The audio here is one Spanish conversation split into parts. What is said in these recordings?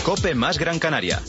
COPE más Gran Canaria.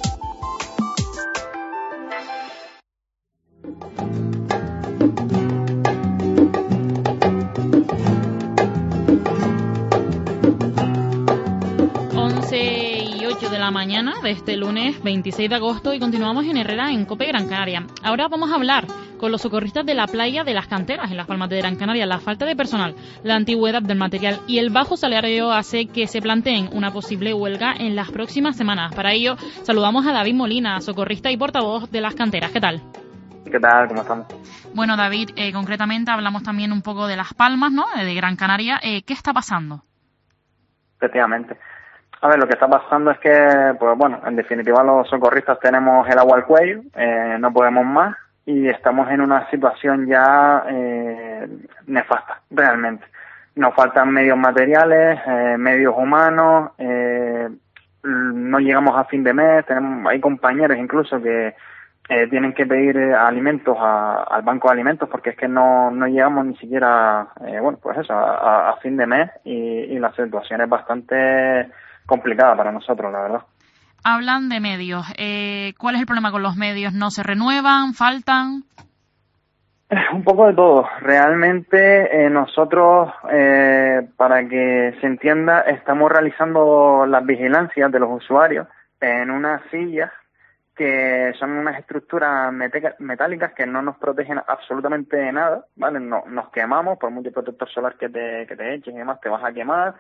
De la mañana de este lunes 26 de agosto y continuamos en Herrera en COPE Gran Canaria. Ahora vamos a hablar con los socorristas de la playa de las Canteras en Las Palmas de Gran Canaria. La falta de personal, la antigüedad del material y el bajo salario hace que se planteen una posible huelga en las próximas semanas. Para ello saludamos a David Molina, socorrista y portavoz de las Canteras. ¿Qué tal? ¿Qué tal? ¿Cómo estamos? Bueno, David, concretamente hablamos también un poco de Las Palmas, ¿no? De Gran Canaria. ¿Qué está pasando? Efectivamente. A ver, lo que está pasando es que, pues bueno, en definitiva los socorristas tenemos el agua al cuello, no podemos más y estamos en una situación ya nefasta, realmente. Nos faltan medios materiales, medios humanos, no llegamos a fin de mes, hay compañeros incluso que tienen que pedir alimentos al banco de alimentos porque es que no llegamos ni siquiera, bueno, pues eso, a fin de mes y la situación es bastante complicada para nosotros, la verdad. Hablan de medios. ¿Cuál es el problema con los medios? ¿No se renuevan? ¿Faltan? Un poco de todo. Realmente nosotros, para que se entienda, estamos realizando las vigilancias de los usuarios en unas sillas que son unas estructuras metálicas que no nos protegen absolutamente de nada, ¿vale? Nos quemamos, por mucho protector solar que te eches y demás, te vas a quemar,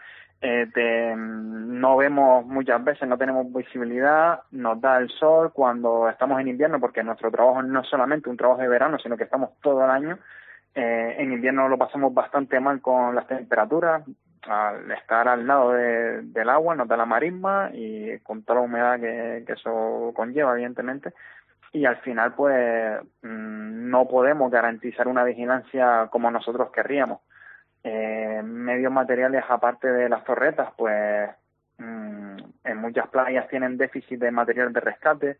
no vemos muchas veces, no tenemos visibilidad, nos da el sol cuando estamos en invierno, porque nuestro trabajo no es solamente un trabajo de verano, sino que estamos todo el año. En invierno lo pasamos bastante mal con las temperaturas, al estar al lado del agua nos da la marisma y con toda la humedad que eso conlleva, evidentemente, y al final pues no podemos garantizar una vigilancia como nosotros querríamos. Medios materiales aparte de las torretas, pues en muchas playas tienen déficit de material de rescate,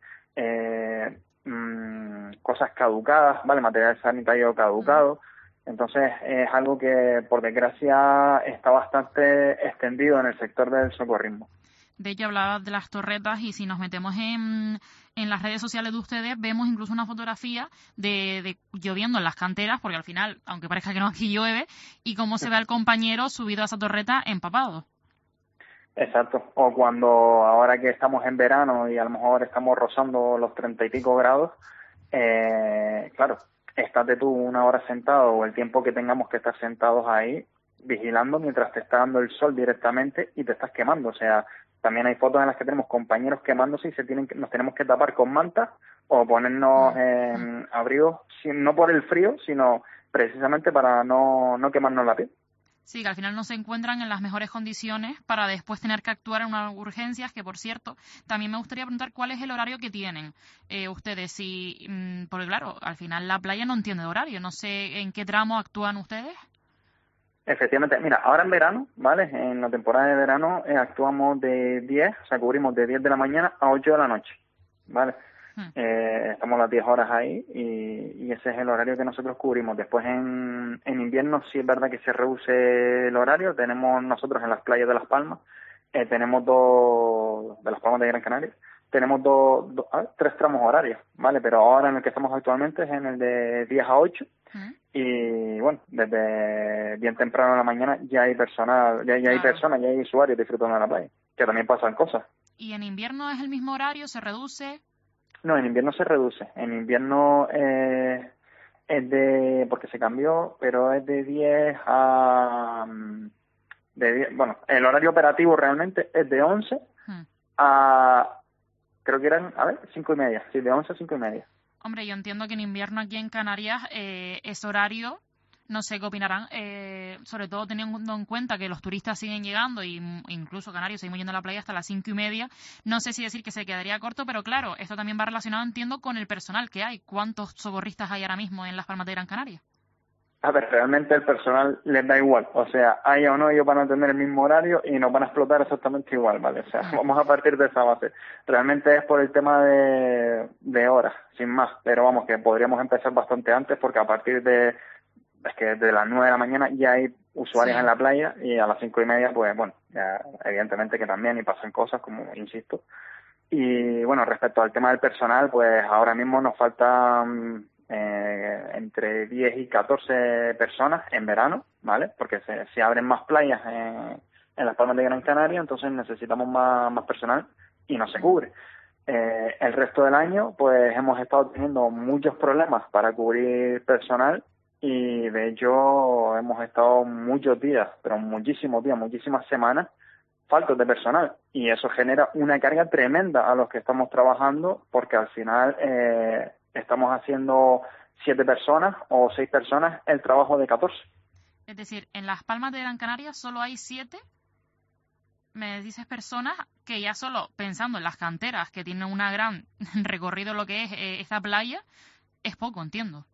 cosas caducadas, ¿vale? Material sanitario caducado. Entonces es algo que, por desgracia, está bastante extendido en el sector del socorrismo. De hecho, hablabas de las torretas y si nos metemos en las redes sociales de ustedes, vemos incluso una fotografía de lloviendo en las canteras, porque al final, aunque parezca que no, aquí llueve, y cómo se ve al compañero subido a esa torreta empapado. Exacto. O cuando ahora que estamos en verano y a lo mejor estamos rozando los 30 y pico grados, claro, estate tú una hora sentado o el tiempo que tengamos que estar sentados ahí vigilando mientras te está dando el sol directamente y te estás quemando. O sea, también hay fotos en las que tenemos compañeros quemándose y nos tenemos que tapar con mantas o ponernos abrigos, no por el frío, sino precisamente para no quemarnos la piel. Sí, que al final no se encuentran en las mejores condiciones para después tener que actuar en unas urgencias, que por cierto, también me gustaría preguntar cuál es el horario que tienen ustedes, porque claro, al final la playa no entiende de horario, no sé en qué tramo actúan ustedes. Efectivamente, mira, ahora en verano, ¿vale? En la temporada de verano actuamos de 10, o sea, cubrimos de 10 de la mañana a 8 de la noche, ¿vale? Estamos las 10 horas ahí y ese es el horario que nosotros cubrimos. Después en invierno sí es verdad que se reduce el horario. Tenemos nosotros en las playas de Las Palmas, tenemos de Las Palmas de Gran Canaria, tenemos tres tramos horarios, ¿vale? Pero ahora en el que estamos actualmente es en el de 10 a 8 y bueno, desde bien temprano en la mañana ya hay personas, ya hay usuarios disfrutando de la playa, que también pasan cosas. ¿Y en invierno es el mismo horario? ¿Se reduce? No, en invierno se reduce. En invierno porque se cambió, pero es de 10 a... bueno, el horario operativo realmente es de 11 a... Creo que eran, 5:30. Sí, de 11 a 5:30. Hombre, yo entiendo que en invierno aquí en Canarias ese horario, no sé qué opinarán, sobre todo teniendo en cuenta que los turistas siguen llegando y incluso canarios seguimos yendo a la playa hasta las 5:30. No sé si decir que se quedaría corto, pero claro, esto también va relacionado, entiendo, con el personal que hay. ¿Cuántos socorristas hay ahora mismo en Las Palmas de Gran Canaria? A ver, realmente el personal les da igual. O sea, haya o no, ellos van a tener el mismo horario y nos van a explotar exactamente igual, ¿vale? O sea, vamos a partir de esa base. Realmente es por el tema de horas, sin más. Pero vamos, que podríamos empezar bastante antes porque a partir de las 9 de la mañana ya hay usuarios Sí. en la playa, y a las 5:30, pues bueno, ya evidentemente que también y pasan cosas, como insisto. Y bueno, respecto al tema del personal, pues ahora mismo nos faltan entre 10 y 14 personas en verano, ¿vale? Porque se abren más playas en las Palmas de Gran Canaria, entonces necesitamos más personal y no se cubre. El resto del año, pues hemos estado teniendo muchos problemas para cubrir personal, y de hecho hemos estado muchos días, pero muchísimos días, muchísimas semanas, faltos de personal, y eso genera una carga tremenda a los que estamos trabajando, porque al final estamos haciendo 7 personas o 6 personas el trabajo de 14. Es decir, en las Palmas de Gran Canaria solo hay 7, me dices, personas que ya solo pensando en las canteras, que tienen una gran recorrido lo que es esta playa, es poco, entiendo.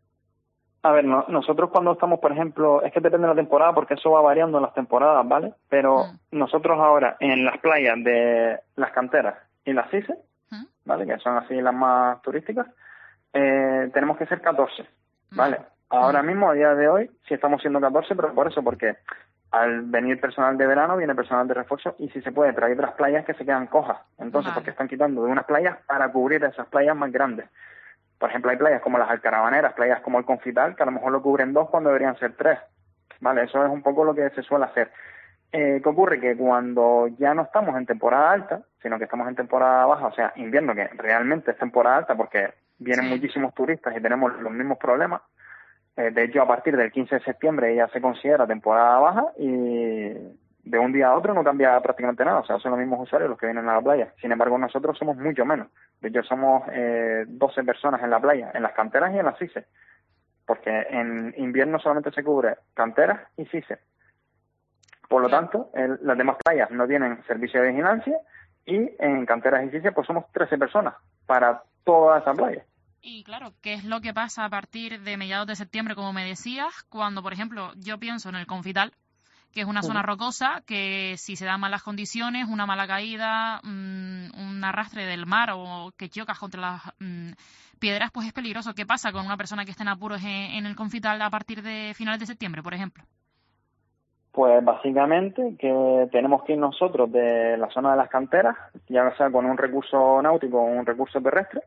A ver, nosotros cuando estamos, por ejemplo, es que depende de la temporada, porque eso va variando en las temporadas, ¿vale? Pero nosotros ahora en las playas de las canteras y las CISE, ¿vale? Que son así las más turísticas, tenemos que ser 14, ¿vale? Ahora mismo, a día de hoy, sí estamos siendo 14, pero por eso, porque al venir personal de verano, viene personal de refuerzo, y si se puede, traer otras playas que se quedan cojas. Entonces, porque están quitando de unas playas para cubrir esas playas más grandes. Por ejemplo, hay playas como las Alcaravaneras, playas como el Confital, que a lo mejor lo cubren 2 cuando deberían ser 3. Vale, eso es un poco lo que se suele hacer. ¿Qué ocurre? Que cuando ya no estamos en temporada alta, sino que estamos en temporada baja, o sea, invierno, que realmente es temporada alta porque vienen muchísimos turistas y tenemos los mismos problemas. De hecho, a partir del 15 de septiembre ya se considera temporada baja, y de un día a otro no cambia prácticamente nada. O sea, son los mismos usuarios los que vienen a la playa. Sin embargo, nosotros somos mucho menos. De hecho, somos 12 personas en la playa, en las canteras y en las CISE. Porque en invierno solamente se cubre canteras y CISE. Por lo tanto, las demás playas no tienen servicio de vigilancia, y en canteras y CISE pues somos 13 personas para toda esa playa. Y claro, ¿qué es lo que pasa a partir de mediados de septiembre, como me decías, cuando, por ejemplo, yo pienso en el Confital, que es una zona rocosa, que si se dan malas condiciones, una mala caída, un arrastre del mar o que chocas contra las piedras, pues es peligroso? ¿Qué pasa con una persona que esté en apuros en el Confital a partir de finales de septiembre, por ejemplo? Pues básicamente que tenemos que ir nosotros de la zona de las canteras, ya sea con un recurso náutico o un recurso terrestre,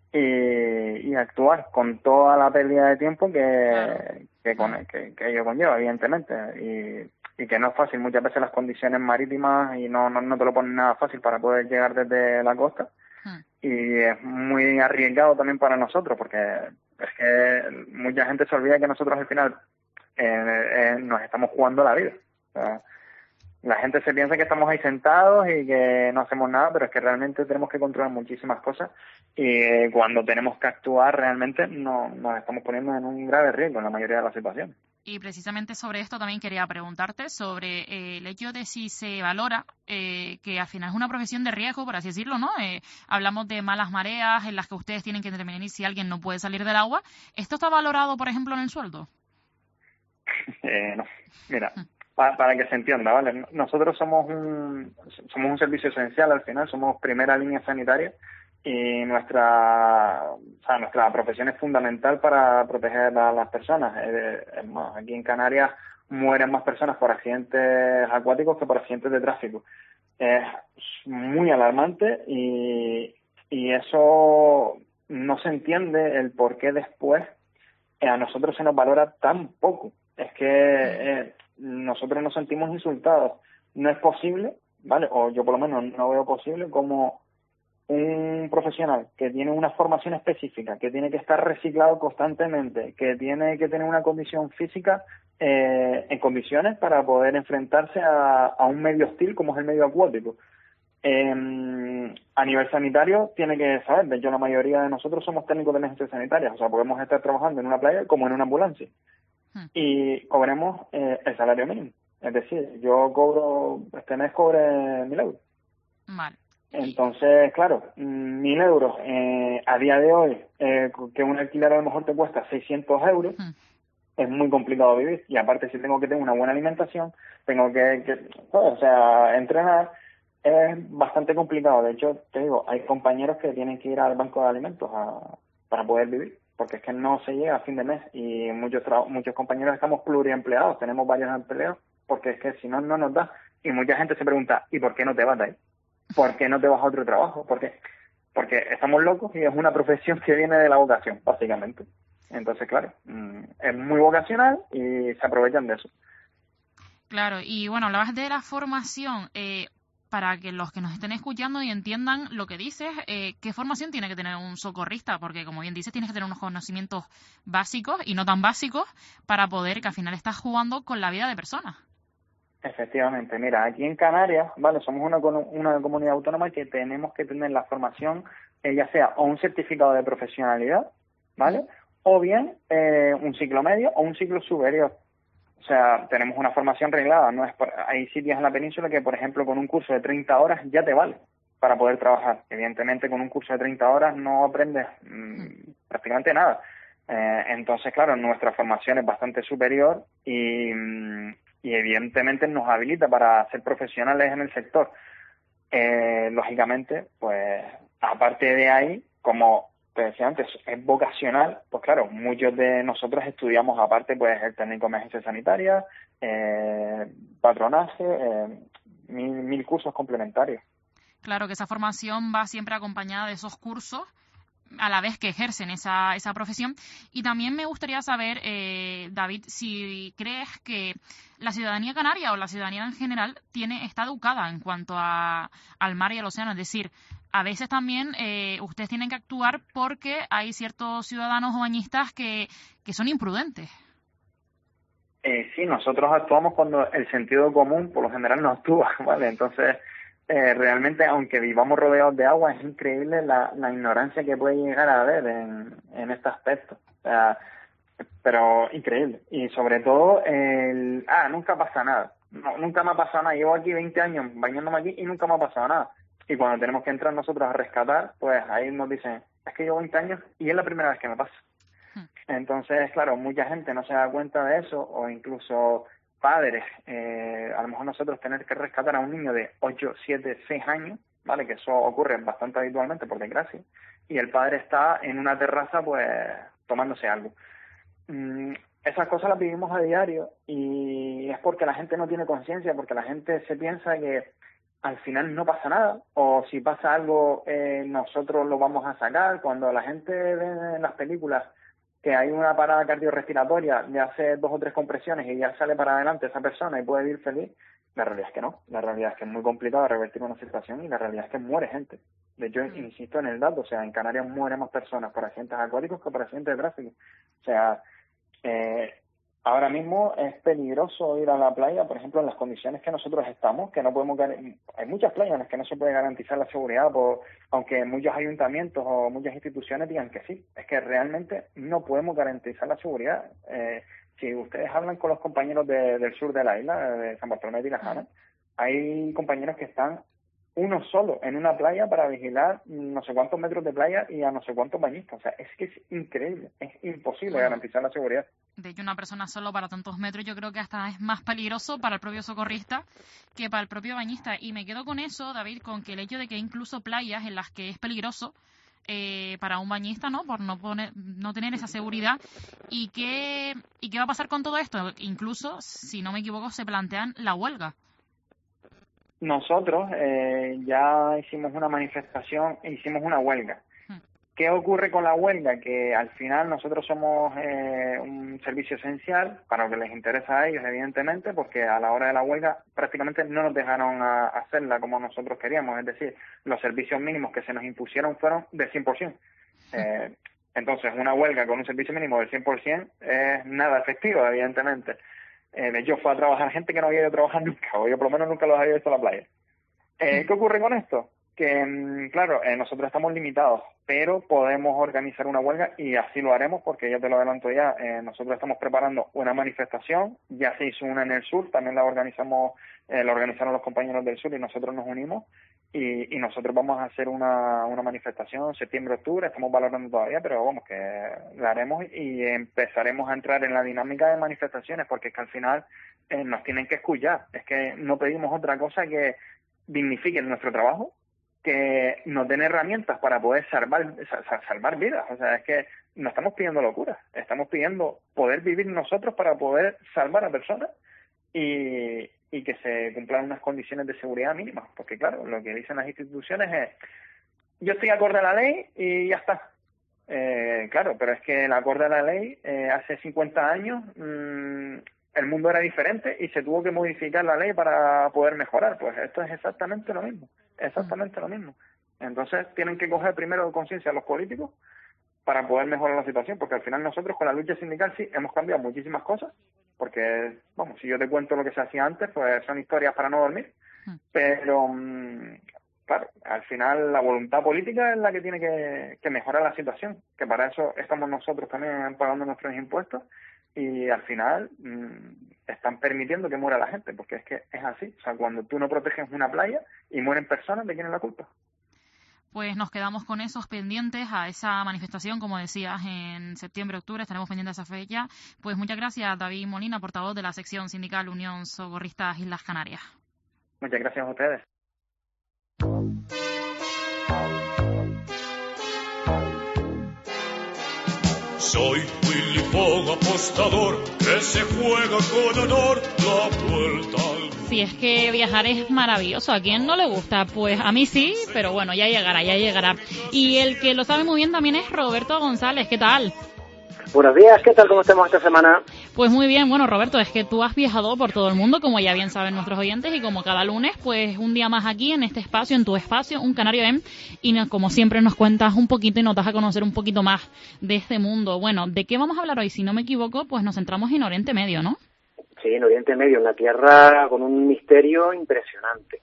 y actuar con toda la pérdida de tiempo que ello conlleva, evidentemente, y que no es fácil. Muchas veces las condiciones marítimas y no te lo ponen nada fácil para poder llegar desde la costa, y es muy arriesgado también para nosotros, porque es que mucha gente se olvida que nosotros al final nos estamos jugando la vida. O sea, la gente se piensa que estamos ahí sentados y que no hacemos nada, pero es que realmente tenemos que controlar muchísimas cosas, y cuando tenemos que actuar realmente nos estamos poniendo en un grave riesgo en la mayoría de las situaciones. Y precisamente sobre esto también quería preguntarte sobre el hecho de si se valora que al final es una profesión de riesgo, por así decirlo, ¿no? Hablamos de malas mareas en las que ustedes tienen que intervenir si alguien no puede salir del agua. ¿Esto está valorado, por ejemplo, en el sueldo? No, mira, para que se entienda, ¿vale? Nosotros somos un servicio esencial al final, somos primera línea sanitaria, y nuestra profesión es fundamental para proteger a las personas. Es más, aquí en Canarias mueren más personas por accidentes acuáticos que por accidentes de tráfico. Es muy alarmante, y eso no se entiende el por qué después a nosotros se nos valora tan poco. Es que nosotros nos sentimos insultados. No es posible, ¿vale? O yo por lo menos no veo posible como un profesional que tiene una formación específica, que tiene que estar reciclado constantemente, que tiene que tener una condición física en condiciones para poder enfrentarse a un medio hostil como es el medio acuático. A nivel sanitario tiene que saber, de hecho la mayoría de nosotros somos técnicos de emergencias sanitarias, o sea, podemos estar trabajando en una playa como en una ambulancia, y cobremos el salario mínimo. Es decir, yo cobro, este mes cobré 1.000 euros. Vale. Entonces, claro, 1.000 euros a día de hoy, que un alquiler a lo mejor te cuesta 600 euros, es muy complicado vivir. Y aparte, si tengo que tener una buena alimentación, tengo que o sea, entrenar, es bastante complicado. De hecho, te digo, hay compañeros que tienen que ir al banco de alimentos para poder vivir. porque es que no se llega a fin de mes y muchos compañeros estamos pluriempleados, tenemos varios empleos, porque es que si no, no nos da. Y mucha gente se pregunta, ¿y por qué no te vas de ahí? ¿Por qué no te vas a otro trabajo? Porque estamos locos y es una profesión que viene de la vocación, básicamente. Entonces, claro, es muy vocacional y se aprovechan de eso. Claro, y bueno, hablabas de la formación. Para que los que nos estén escuchando y entiendan lo que dices, ¿qué formación tiene que tener un socorrista? Porque, como bien dices, tienes que tener unos conocimientos básicos y no tan básicos para poder, que al final estás jugando con la vida de personas. Efectivamente, mira, aquí en Canarias, vale, somos una comunidad autónoma que tenemos que tener la formación, ya sea o un certificado de profesionalidad, ¿vale? O bien un ciclo medio o un ciclo superior. O sea, tenemos una formación reglada, no es hay sitios en la península que, por ejemplo, con un curso de 30 horas ya te vale para poder trabajar. Evidentemente, con un curso de 30 horas no aprendes prácticamente nada. Entonces, claro, nuestra formación es bastante superior y evidentemente nos habilita para ser profesionales en el sector. Lógicamente, pues, aparte de ahí, como te decía antes, es vocacional, pues claro, muchos de nosotros estudiamos aparte, pues, el técnico en emergencia sanitaria, patronaje, mil cursos complementarios. Claro que esa formación va siempre acompañada de esos cursos a la vez que ejercen esa profesión. Y también me gustaría saber, David, si crees que la ciudadanía canaria o la ciudadanía en general está educada en cuanto al mar y al océano. Es decir, a veces también ustedes tienen que actuar porque hay ciertos ciudadanos o bañistas que son imprudentes. Sí, nosotros actuamos cuando el sentido común por lo general no actúa, ¿vale? Entonces, realmente, aunque vivamos rodeados de agua, es increíble la ignorancia que puede llegar a haber en este aspecto. O sea, pero increíble. Y sobre todo, nunca pasa nada. No, nunca me ha pasado nada. Llevo aquí 20 años bañándome aquí y nunca me ha pasado nada. Y cuando tenemos que entrar nosotros a rescatar, pues ahí nos dicen, es que llevo 20 años y es la primera vez que me pasa. Entonces, claro, mucha gente no se da cuenta de eso, o incluso padres, a lo mejor nosotros tener que rescatar a un niño de 8, 7, 6 años, ¿vale? Que eso ocurre bastante habitualmente, por desgracia, y el padre está en una terraza, pues, tomándose algo. Esas cosas las vivimos a diario y es porque la gente no tiene conciencia, porque la gente se piensa que al final no pasa nada, o si pasa algo, nosotros lo vamos a sacar. Cuando la gente ve en las películas que hay una parada cardiorrespiratoria, le hace 2 o 3 compresiones y ya sale para adelante esa persona y puede vivir feliz, la realidad es que no. La realidad es que es muy complicado revertir una situación y la realidad es que muere gente. De hecho, insisto en el dato, o sea, en Canarias mueren más personas por accidentes acuáticos que por accidentes de tráfico. O sea, ahora mismo es peligroso ir a la playa, por ejemplo, en las condiciones que nosotros estamos, que no podemos hay muchas playas en las que no se puede garantizar la seguridad, aunque muchos ayuntamientos o muchas instituciones digan que sí, es que realmente no podemos garantizar la seguridad. Si ustedes hablan con los compañeros del sur de la isla, de San Bartolomé de Tirajana, hay compañeros que están uno solo en una playa para vigilar no sé cuántos metros de playa y a no sé cuántos bañistas. O sea, es que es increíble, es imposible garantizar la seguridad. De hecho, una persona solo para tantos metros yo creo que hasta es más peligroso para el propio socorrista que para el propio bañista. Y me quedo con eso, David, con que el hecho de que hay incluso playas en las que es peligroso para un bañista, ¿no? Por no tener esa seguridad. ¿Y qué va a pasar con todo esto? Incluso, si no me equivoco, se plantean la huelga. Nosotros ya hicimos una manifestación, hicimos una huelga. ¿Qué ocurre con la huelga? Que al final nosotros somos un servicio esencial para lo que les interesa a ellos, evidentemente, porque a la hora de la huelga prácticamente no nos dejaron hacerla como nosotros queríamos. Es decir, los servicios mínimos que se nos impusieron fueron del 100%. Entonces, una huelga con un servicio mínimo del 100% es nada efectivo, evidentemente. De hecho, fue a trabajar gente que no había ido a trabajar nunca, o yo por lo menos nunca los había visto en la playa. ¿Qué ocurre con esto? Que, claro, nosotros estamos limitados, pero podemos organizar una huelga y así lo haremos porque ya te lo adelanto ya, nosotros estamos preparando una manifestación, ya se hizo una en el sur, también la organizaron los compañeros del sur y nosotros nos unimos y nosotros vamos a hacer una manifestación septiembre-octubre, estamos valorando todavía, pero vamos, que la haremos y empezaremos a entrar en la dinámica de manifestaciones porque es que al final nos tienen que escuchar, es que no pedimos otra cosa que dignifiquen nuestro trabajo, que nos den herramientas para poder salvar vidas. O sea, es que no estamos pidiendo locuras, estamos pidiendo poder vivir nosotros para poder salvar a personas y que se cumplan unas condiciones de seguridad mínimas. Porque claro, lo que dicen las instituciones es, yo estoy acorde a la ley y ya está. Claro, pero es que el acorde a la ley, hace 50 años, el mundo era diferente y se tuvo que modificar la ley para poder mejorar. Pues esto es exactamente lo mismo, Entonces tienen que coger primero conciencia los políticos para poder mejorar la situación, porque al final nosotros con la lucha sindical sí hemos cambiado muchísimas cosas, porque, vamos, si yo te cuento lo que se hacía antes, pues son historias para no dormir, pero, claro, al final la voluntad política es la que tiene que mejorar la situación, que para eso estamos nosotros también pagando nuestros impuestos, y al final están permitiendo que muera la gente, porque es que es así. O sea, cuando tú no proteges una playa y mueren personas, ¿de quién es la culpa? Pues nos quedamos con esos pendientes a esa manifestación, como decías, en septiembre-octubre, estaremos pendientes a esa fecha. Pues muchas gracias, David Molina, portavoz de la sección sindical Unión Socorristas Islas Canarias. Muchas gracias a ustedes. Soy Willy Fogg, apostador, que se juega con honor la vuelta al... Si es que viajar es maravilloso, ¿a quién no le gusta? Pues a mí sí, pero bueno, ya llegará. Y el que lo sabe muy bien también es Roberto González, ¿qué tal? Buenos días, ¿qué tal? ¿Cómo estamos esta semana? Pues muy bien, bueno, Roberto, es que tú has viajado por todo el mundo, como ya bien saben nuestros oyentes, y como cada lunes, pues un día más aquí en este espacio, en tu espacio, Un Canario en, y como siempre nos cuentas un poquito y nos das a conocer un poquito más de este mundo. Bueno, ¿de qué vamos a hablar hoy? Si no me equivoco, pues nos centramos en Oriente Medio, ¿no? Sí, en Oriente Medio, una tierra con un misterio impresionante.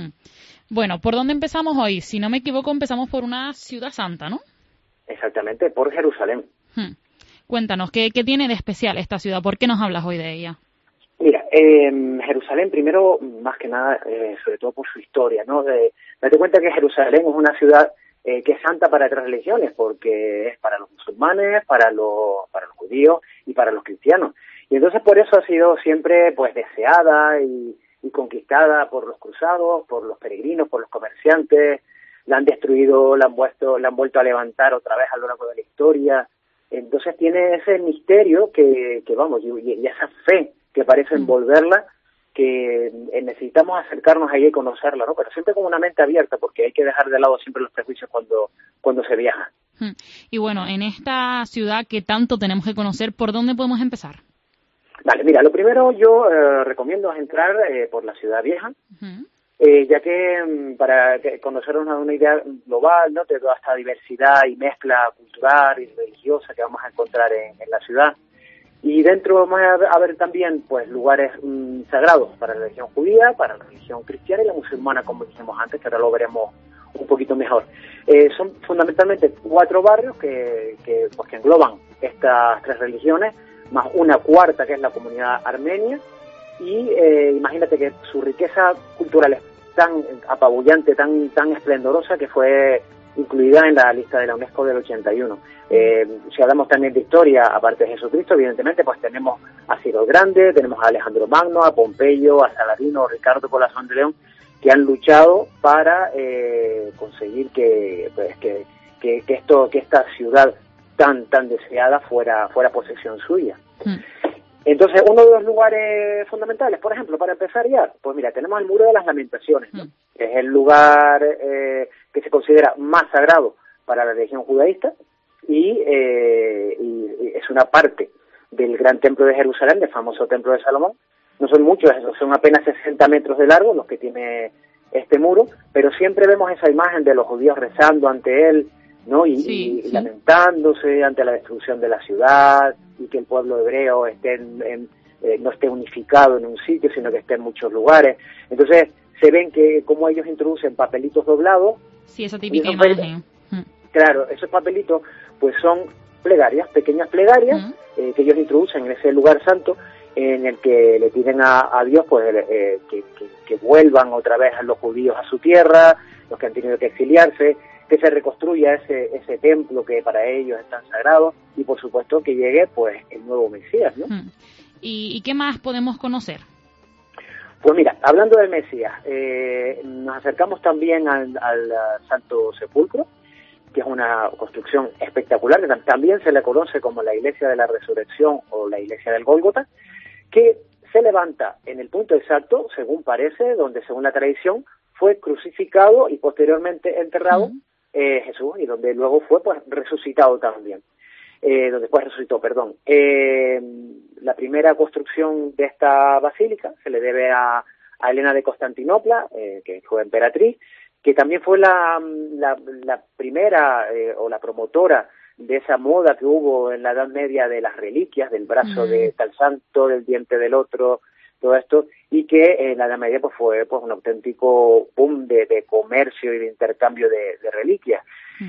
Bueno, ¿por dónde empezamos hoy? Si no me equivoco, empezamos por una ciudad santa, ¿no? Exactamente, por Jerusalén. Cuéntanos, ¿qué tiene de especial esta ciudad? ¿Por qué nos hablas hoy de ella? Mira, Jerusalén, primero, más que nada, sobre todo por su historia, ¿no? Date cuenta que Jerusalén es una ciudad que es santa para 3 religiones, porque es para los musulmanes, para los judíos y para los cristianos. Y entonces por eso ha sido siempre pues deseada y conquistada por los cruzados, por los peregrinos, por los comerciantes. La han destruido, la han vuelto a levantar otra vez a lo largo de la historia. Entonces tiene ese misterio que vamos, y esa fe que parece envolverla, que necesitamos acercarnos ahí y conocerla, ¿no? Pero siempre con una mente abierta, porque hay que dejar de lado siempre los prejuicios cuando se viaja. Y bueno, en esta ciudad que tanto tenemos que conocer, ¿por dónde podemos empezar? Vale, mira, lo primero yo recomiendo es entrar por la ciudad vieja, ya que para conocernos una idea global, ¿no?, de toda esta diversidad y mezcla cultural y religiosa que vamos a encontrar en la ciudad. Y dentro vamos a ver también pues lugares sagrados para la religión judía, para la religión cristiana y la musulmana, como dijimos antes, que ahora lo veremos un poquito mejor. Son fundamentalmente 4 barrios que engloban estas 3 religiones, más una cuarta que es la comunidad armenia, y imagínate que su riqueza cultural es tan apabullante, tan esplendorosa, que fue incluida en la lista de la UNESCO del 81. Si hablamos también de historia, aparte de Jesucristo, evidentemente, pues tenemos a Ciro el Grande, tenemos a Alejandro Magno, a Pompeyo, a Saladino, a Ricardo Corazón de León, que han luchado para conseguir que esta ciudad tan deseada fuera posesión suya. Entonces, uno de los lugares fundamentales, por ejemplo, para empezar ya, pues mira, tenemos el Muro de las Lamentaciones, ¿no? Que es el lugar que se considera más sagrado para la religión judaísta y es una parte del gran templo de Jerusalén, del famoso templo de Salomón. No son muchos, son apenas 60 metros de largo los que tiene este muro, pero siempre vemos esa imagen de los judíos rezando ante él, ¿no? Y lamentándose ante la destrucción de la ciudad, y que el pueblo hebreo no esté unificado en un sitio, sino que esté en muchos lugares. Entonces se ven que como ellos introducen papelitos doblados. Sí, esa típica imagen. Claro, esos papelitos pues son plegarias, pequeñas plegarias, que ellos introducen en ese lugar santo, en el que le piden a Dios pues que vuelvan otra vez a los judíos a su tierra, los que han tenido que exiliarse, que se reconstruya ese templo que para ellos es tan sagrado, y por supuesto que llegue pues el nuevo Mesías, ¿no? ¿Y qué más podemos conocer? Pues mira, hablando del Mesías, nos acercamos también al Santo Sepulcro, que es una construcción espectacular, que también se le conoce como la Iglesia de la Resurrección o la Iglesia del Gólgota, que se levanta en el punto exacto, según parece, donde según la tradición fue crucificado y posteriormente enterrado Jesús, y donde luego fue pues resucitado también. Donde después resucitó, perdón. La primera construcción de esta basílica se le debe a Helena de Constantinopla, que fue emperatriz, que también fue la primera o la promotora de esa moda que hubo en la Edad Media de las reliquias, del brazo de tal santo, del diente del otro, todo esto, y que en la Edad Media pues fue pues un auténtico boom de comercio y de intercambio de reliquias.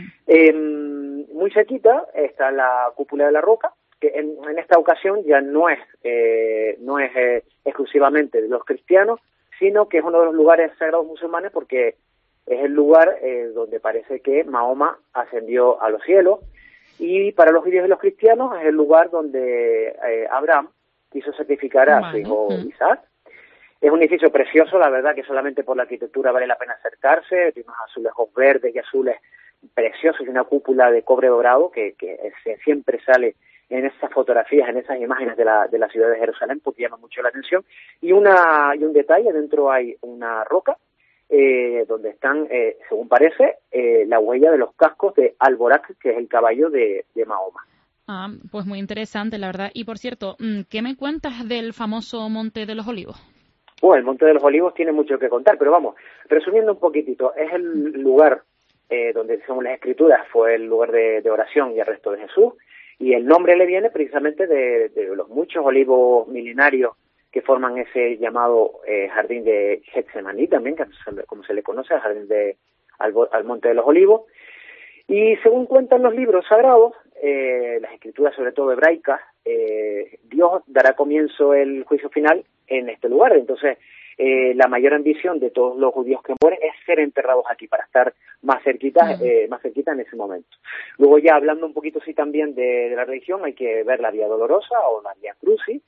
Muy cerquita está la Cúpula de la Roca, que en esta ocasión ya no es exclusivamente de los cristianos, sino que es uno de los lugares sagrados musulmanes, porque es el lugar donde parece que Mahoma ascendió a los cielos, y para los judíos y los cristianos es el lugar donde Abraham quiso sacrificar a su hijo Isaac. Es un edificio precioso, la verdad que solamente por la arquitectura vale la pena acercarse. Tiene unos azulejos verdes y azules preciosos y una cúpula de cobre dorado que siempre sale en esas fotografías, en esas imágenes de la ciudad de Jerusalén, porque llama mucho la atención. Y un detalle, dentro hay una roca donde están, según parece, la huella de los cascos de Al-Borak, que es el caballo de Mahoma. Pues muy interesante, la verdad. Y por cierto, ¿qué me cuentas del famoso Monte de los Olivos? El Monte de los Olivos tiene mucho que contar, pero vamos, resumiendo un poquitito, es el lugar donde, según las escrituras, fue el lugar de oración y arresto de Jesús, y el nombre le viene precisamente de los muchos olivos milenarios que forman ese llamado jardín de Getsemaní también, que como se le conoce, el jardín al Monte de los Olivos. Y según cuentan los libros sagrados, las escrituras sobre todo hebraicas, Dios dará comienzo el juicio final en este lugar. Entonces, la mayor ambición de todos los judíos que mueren es ser enterrados aquí para estar más cerquita en ese momento. Luego ya hablando un poquito sí también de la religión, hay que ver la Vía Dolorosa o la Vía Crucis,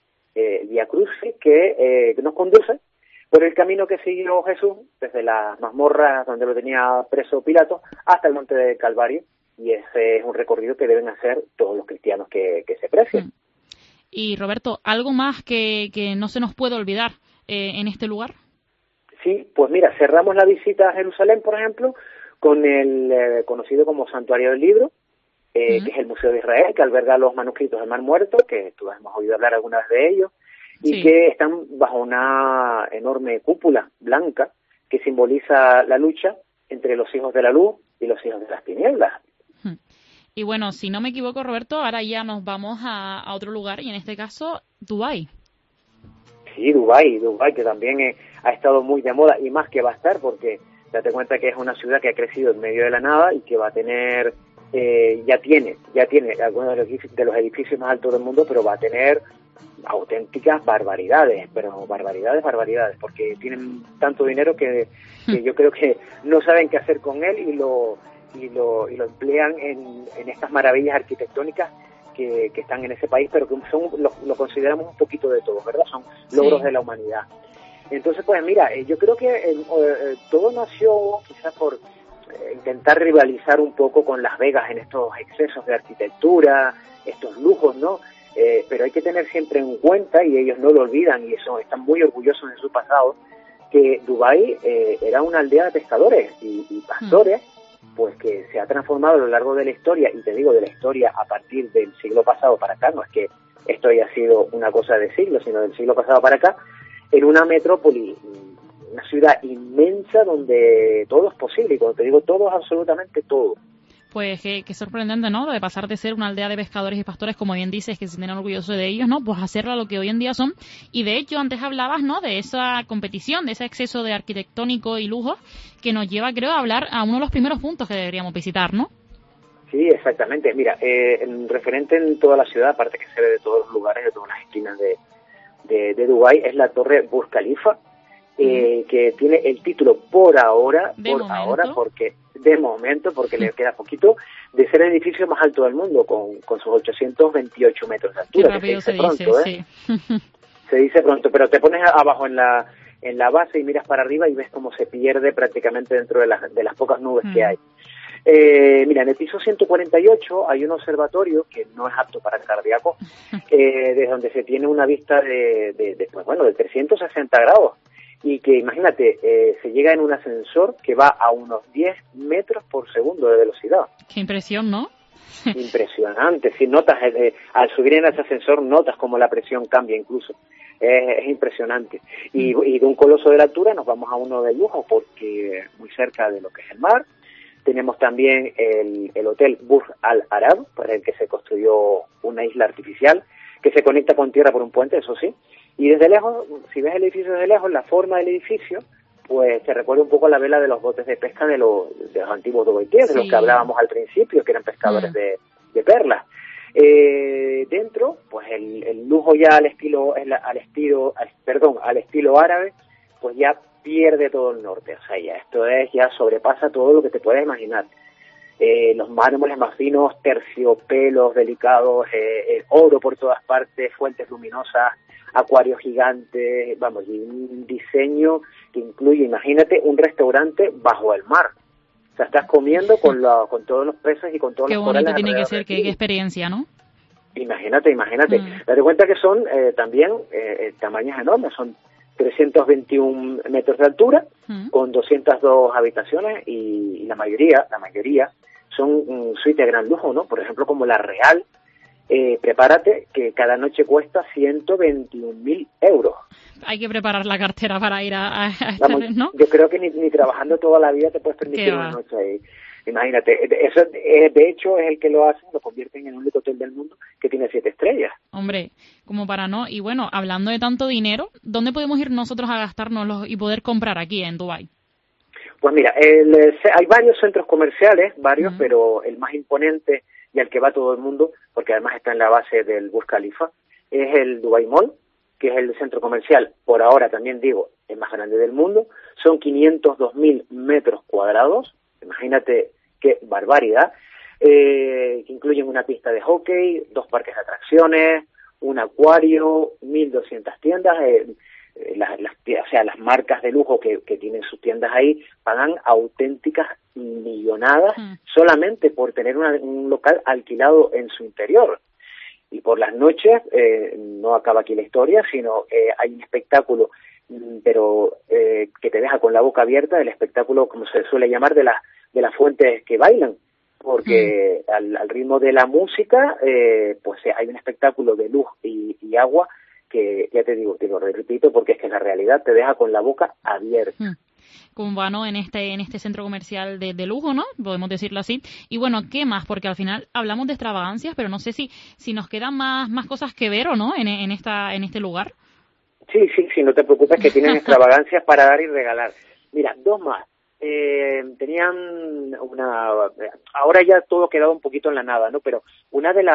que nos conduce por el camino que siguió Jesús desde las mazmorras donde lo tenía preso Pilato hasta el monte del Calvario, y ese es un recorrido que deben hacer todos los cristianos que se precien. Y Roberto, ¿algo más que no se nos puede olvidar en este lugar? Sí, pues mira, cerramos la visita a Jerusalén, por ejemplo, con el conocido como Santuario del Libro, que es el Museo de Israel, que alberga los manuscritos del Mar Muerto, que tú hemos oído hablar alguna vez de ellos, y que están bajo una enorme cúpula blanca que simboliza la lucha entre los hijos de la luz y los hijos de las tinieblas. Y bueno, si no me equivoco, Roberto, ahora ya nos vamos a otro lugar, y en este caso, Dubái. Sí, Dubái, que también ha estado muy de moda, y más que va a estar, porque date cuenta que es una ciudad que ha crecido en medio de la nada y que va a tener, ya tiene algunos de los edificios más altos del mundo, pero va a tener auténticas barbaridades, porque tienen tanto dinero que yo creo que no saben qué hacer con él y lo emplean en estas maravillas arquitectónicas que están en ese país, pero que lo consideramos un poquito de todo, ¿verdad? Son logros de la humanidad. Entonces, pues mira, yo creo que todo nació quizás por intentar rivalizar un poco con Las Vegas en estos excesos de arquitectura, estos lujos, ¿no? Pero hay que tener siempre en cuenta, y ellos no lo olvidan, y eso están muy orgullosos de su pasado, que Dubái era una aldea de pescadores y pastores, pues que se ha transformado a lo largo de la historia, y te digo de la historia a partir del siglo pasado para acá, no es que esto haya sido una cosa de siglos, sino del siglo pasado para acá, en una metrópoli, una ciudad inmensa donde todo es posible, y cuando te digo todo, es absolutamente todo. Pues qué sorprendente, ¿no? De pasar de ser una aldea de pescadores y pastores, como bien dices, que se sienten orgullosos de ellos, ¿no? Pues hacerlo a lo que hoy en día son. Y de hecho, antes hablabas, ¿no? De esa competición, de ese exceso de arquitectónico y lujo, que nos lleva, creo, a hablar a uno de los primeros puntos que deberíamos visitar, ¿no? Sí, exactamente. Mira, referente en toda la ciudad, aparte que se ve de todos los lugares, de todas las esquinas de Dubái, es la torre Burj Khalifa, que tiene el título por ahora, porque le queda poquito, de ser el edificio más alto del mundo, con sus 828 metros de altura. Qué rápido se dice pronto, sí. Se dice pronto, pero te pones abajo en en la base y miras para arriba y ves cómo se pierde prácticamente dentro de las pocas nubes que hay. Mira, en el piso 148 hay un observatorio que no es apto para cardíacos, desde donde se tiene una vista de 360 grados. Y que, imagínate, se llega en un ascensor que va a unos 10 metros por segundo de velocidad. Qué impresión, ¿no? Impresionante. Si notas, al subir en ese ascensor, notas como la presión cambia incluso. Es impresionante. Y de un coloso de la altura nos vamos a uno de lujo, porque muy cerca de lo que es el mar. Tenemos también el hotel Burj Al Arab, para el que se construyó una isla artificial, que se conecta con tierra por un puente, eso sí. Y desde lejos, si ves el edificio desde lejos, la forma del edificio, pues te recuerda un poco a la vela de los botes de pesca de los antiguos dubaíes, de los que hablábamos al principio, que eran pescadores de perlas. Dentro, pues el lujo ya al estilo árabe, pues ya pierde todo el norte. O sea, ya sobrepasa todo lo que te puedes imaginar. Los mármoles más finos, terciopelos delicados, oro por todas partes, fuentes luminosas, acuarios gigantes, vamos, y un diseño que incluye, imagínate, un restaurante bajo el mar. O sea, estás comiendo con todos los peces y con todos los corales. Qué bonito tiene que ser, qué experiencia, ¿no? Imagínate. Date cuenta que son también tamaños enormes, son 321 metros de altura, con 202 habitaciones y la mayoría son suites de gran lujo, ¿no? Por ejemplo, como la Real, prepárate que cada noche cuesta 121.000 euros. Hay que preparar la cartera para ir a ¿no? Yo creo que ni trabajando toda la vida te puedes permitir una noche ahí. Imagínate, eso de hecho es el que lo hacen, lo convierten en el único hotel del mundo que tiene 7 estrellas. Hombre, como para no. Y bueno, hablando de tanto dinero, ¿dónde podemos ir nosotros a gastárnoslo y poder comprar aquí en Dubái? Pues mira, hay varios centros comerciales, pero el más imponente y al que va todo el mundo, porque además está en la base del Burj Khalifa, es el Dubai Mall, que es el centro comercial, por ahora también digo, el más grande del mundo. Son 502.000 metros cuadrados, imagínate qué barbaridad, que incluyen una pista de hockey, 2 parques de atracciones, un acuario, 1.200 tiendas. Las marcas de lujo que tienen sus tiendas ahí pagan auténticas millonadas solamente por tener un local alquilado en su interior. Y por las noches, no acaba aquí la historia, sino hay un espectáculo, pero que te deja con la boca abierta, el espectáculo, como se suele llamar, de las fuentes que bailan, porque al ritmo de la música, pues hay un espectáculo de luz y agua que, ya te digo, repito, porque es que la realidad te deja con la boca abierta. Como va, ¿no? En este centro comercial de lujo, ¿no? Podemos decirlo así. Y bueno, ¿qué más? Porque al final hablamos de extravagancias, pero no sé si nos quedan más cosas que ver o no en este lugar. Sí, no te preocupes, que tienen extravagancias para dar y regalar. Mira, 2 más. Tenían ahora ya todo ha quedado un poquito en la nada, ¿no? Pero una de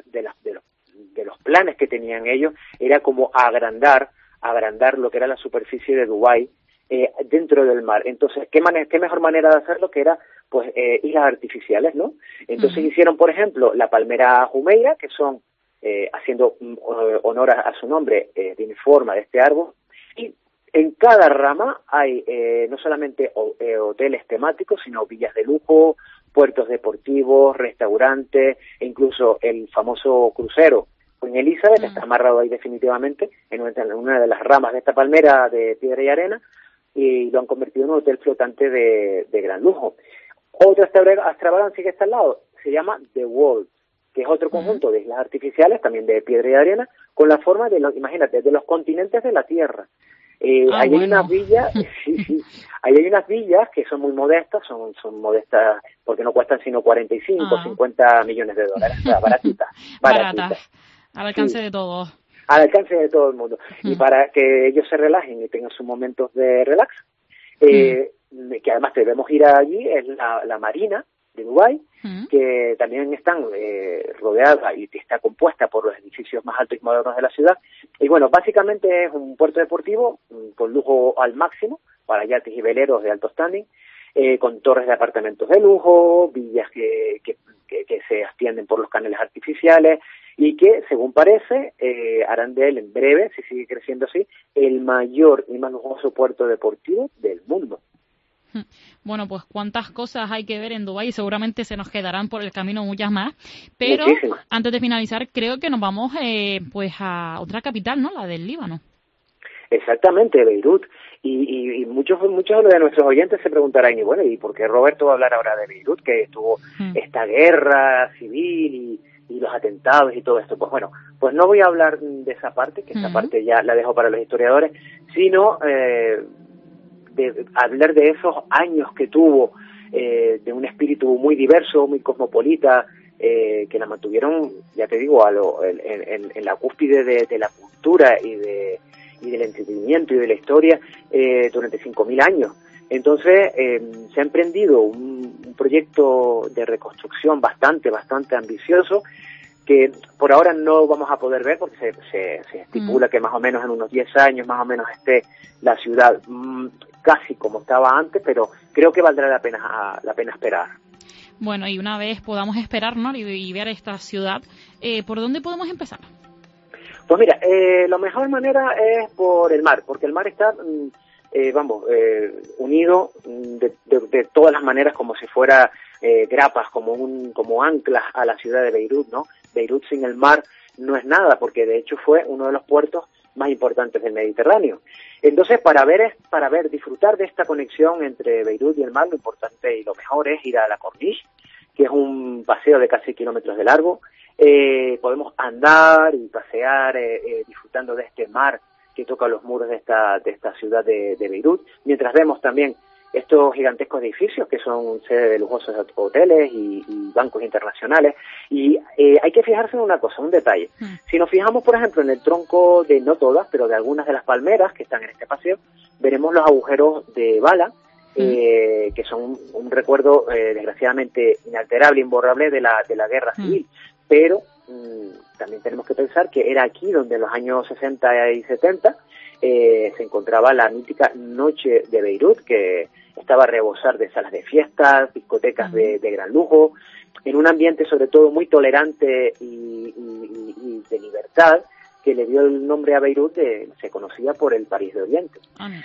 los planes que tenían ellos era como agrandar lo que era la superficie de Dubái dentro del mar. Entonces, ¿qué mejor manera de hacerlo que era, pues, islas artificiales, ¿no? Entonces hicieron, por ejemplo, la palmera Jumeirah, que son, haciendo honor a su nombre, tiene forma de este árbol, y en cada rama hay no solamente hoteles temáticos, sino villas de lujo, puertos deportivos, restaurantes, e incluso el famoso crucero Queen Elizabeth está amarrado ahí definitivamente en una de las ramas de esta palmera de piedra y arena, y lo han convertido en un hotel flotante de gran lujo. Otra extravagancia que está al lado se llama The Wall, que es otro conjunto de islas artificiales, también de piedra y arena, con la forma de imagínate, de los continentes de la Tierra. Ahí hay unas villas, ahí hay unas villas que son muy modestas, son modestas porque no cuestan sino 45 o 50 millones de dólares, o sea, baratitas. Al alcance de todos. Al alcance de todo el mundo. Y para que ellos se relajen y tengan sus momentos de relax, que además debemos ir allí, es la Marina de Dubái, que también están rodeada y está compuesta por los edificios más altos y modernos de la ciudad. Y bueno, básicamente es un puerto deportivo con lujo al máximo para yates y veleros de alto standing, con torres de apartamentos de lujo, villas que se extienden por los canales artificiales y que, según parece, harán de él en breve, si sigue creciendo así, el mayor y más lujoso puerto deportivo del mundo. Bueno, pues cuántas cosas hay que ver en Dubái y seguramente se nos quedarán por el camino muchas más. Pero muchísimas. Antes de finalizar, creo que nos vamos pues a otra capital, ¿no? La del Líbano. Exactamente, Beirut. Y muchos de nuestros oyentes se preguntarán, y bueno, ¿y por qué Roberto va a hablar ahora de Beirut, que estuvo esta guerra civil y los atentados y todo esto? Pues bueno, pues no voy a hablar de esa parte, que esa parte ya la dejo para los historiadores, sino de hablar de esos años que tuvo, de un espíritu muy diverso, muy cosmopolita, que la mantuvieron, ya te digo, en la cúspide de la cultura y del entretenimiento y de la historia durante 5.000 años. Entonces se ha emprendido un proyecto de reconstrucción bastante ambicioso, que por ahora no vamos a poder ver porque se estipula que más o menos en unos 10 años más o menos esté la ciudad casi como estaba antes, pero creo que valdrá la pena esperar. Bueno, y una vez podamos esperar, ¿no? y ver esta ciudad, ¿por dónde podemos empezar? Pues mira, la mejor manera es por el mar, porque el mar está, unido de todas las maneras, como si fuera grapas, como anclas a la ciudad de Beirut, ¿no? Beirut sin el mar no es nada, porque de hecho fue uno de los puertos más importantes del Mediterráneo. Entonces, para disfrutar de esta conexión entre Beirut y el mar, lo importante y lo mejor es ir a la Corniche, que es un paseo de casi kilómetros de largo. Podemos andar y pasear disfrutando de este mar que toca los muros de esta ciudad de Beirut, mientras vemos también estos gigantescos edificios que son sede de lujosos hoteles y bancos internacionales. Y hay que fijarse en una cosa, un detalle. Si nos fijamos, por ejemplo, en el tronco de, no todas, pero de algunas de las palmeras que están en este paseo, veremos los agujeros de bala, que son un recuerdo desgraciadamente inalterable, imborrable de la guerra civil. Pero también tenemos que pensar que era aquí donde en los años 60 y 70 se encontraba la mítica Noche de Beirut, que estaba a rebosar de salas de fiestas, discotecas de gran lujo, en un ambiente sobre todo muy tolerante y de libertad, que le dio el nombre a Beirut, se conocía por el París de Oriente.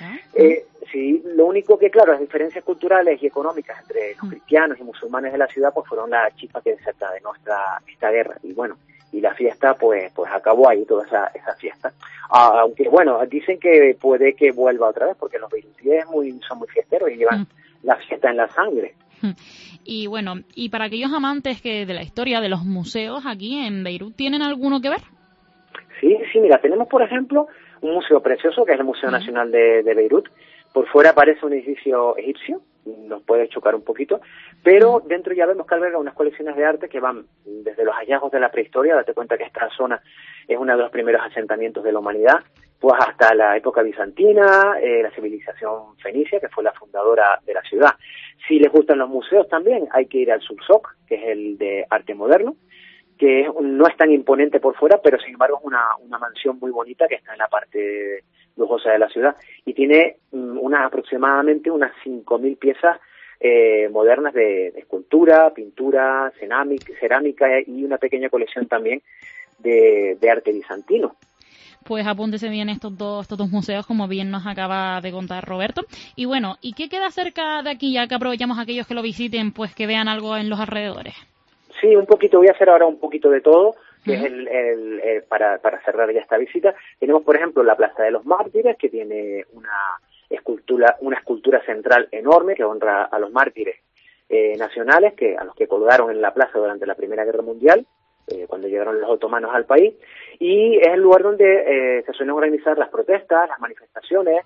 Sí, lo único que, claro, las diferencias culturales y económicas entre los cristianos y musulmanes de la ciudad pues fueron la chispa que desencadenó esta guerra. Y bueno, y la fiesta pues acabó ahí, toda esa fiesta. Aunque bueno, dicen que puede que vuelva otra vez, porque los beirutíes son muy fiesteros y llevan la fiesta en la sangre. Y bueno, y para aquellos amantes de la historia, de los museos aquí en Beirut, ¿tienen alguno que ver? Sí, mira, tenemos por ejemplo un museo precioso que es el Museo Nacional de Beirut. Por fuera parece un edificio egipcio, nos puede chocar un poquito, pero dentro ya vemos que alberga unas colecciones de arte que van desde los hallazgos de la prehistoria, date cuenta que esta zona es uno de los primeros asentamientos de la humanidad, pues hasta la época bizantina, la civilización fenicia, que fue la fundadora de la ciudad. Si les gustan los museos también, hay que ir al Subsok, que es el de arte moderno, que no es tan imponente por fuera, pero sin embargo es una mansión muy bonita que está en la parte lujosa de la ciudad y tiene aproximadamente unas 5.000 piezas modernas de escultura, pintura, cerámica y una pequeña colección también de arte bizantino. Pues apúntese bien estos dos museos, como bien nos acaba de contar Roberto. Y bueno, ¿y qué queda cerca de aquí, ya que aprovechamos a aquellos que lo visiten, pues que vean algo en los alrededores? Sí, un poquito, voy a hacer ahora un poquito de todo, que es para cerrar ya esta visita. Tenemos, por ejemplo, la Plaza de los Mártires, que tiene una escultura central enorme que honra a los mártires nacionales, a los que colgaron en la plaza durante la Primera Guerra Mundial, cuando llegaron los otomanos al país, y es el lugar donde se suelen organizar las protestas, las manifestaciones.